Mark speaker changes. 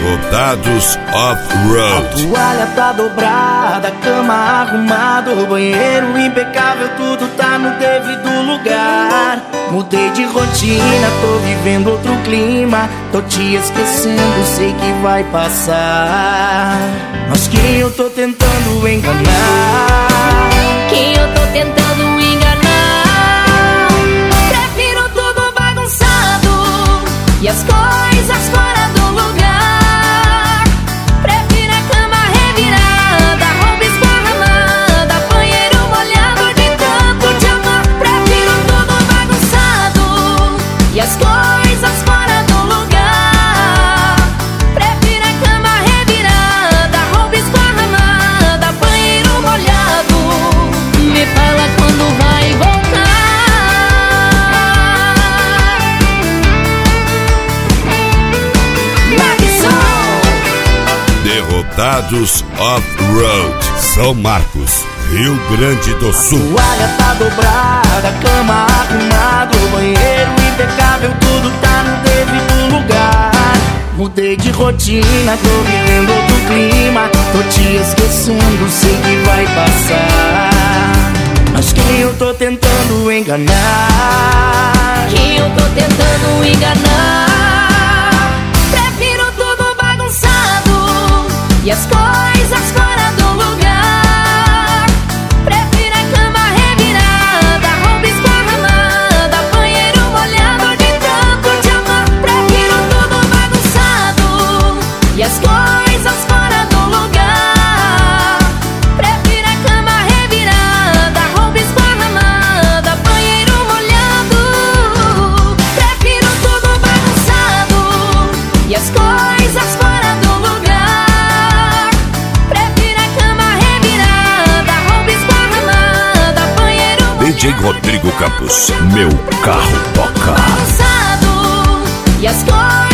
Speaker 1: Derrotados Off-Road.
Speaker 2: A toalha tá dobrada, a cama arrumada, o banheiro impecável, tudo tá no devido lugar. Mudei de rotina, tô vivendo outro clima, tô te esquecendo, sei que vai passar. Mas quem eu tô tentando enganar?
Speaker 3: Quem eu tô tentando enganar? Prefiro tudo bagunçado e as coisas fora do lugar. Prefiro a cama revirada, roupa esparramada, banheiro molhado de tanto te amar. Prefiro tudo bagunçado e as coisas fora do lugar. Prefiro a cama revirada, roupa esparramada, banheiro molhado. Me fala quando vai voltar.
Speaker 1: Derrotados Off-Road, São Marcos, Rio Grande do Sul.
Speaker 2: A toalha tá dobrada, a cama arrumada, o banheiro impecável, tudo tá no devido lugar. Mudei de rotina, tô vivendo outro clima, tô te esquecendo, sei que vai passar. Mas quem eu tô tentando enganar?
Speaker 3: Quem eu tô tentando enganar? Prefiro tudo bagunçado e as coisas fora do lugar. Prefiro a cama revirada, roupa esparramada, banheiro molhado de tanto te amar. Prefiro tudo bagunçado e as coisas fora do lugar. Prefiro a cama revirada, roupa esparramada, banheiro molhado. Prefiro tudo bagunçado e as coisas fora do lugar. Prefiro a cama revirada, roupa esparramada, banheiro molhado.
Speaker 1: DJ Rodrigo Campos, meu carro toca.
Speaker 3: Bagunçado e as coisas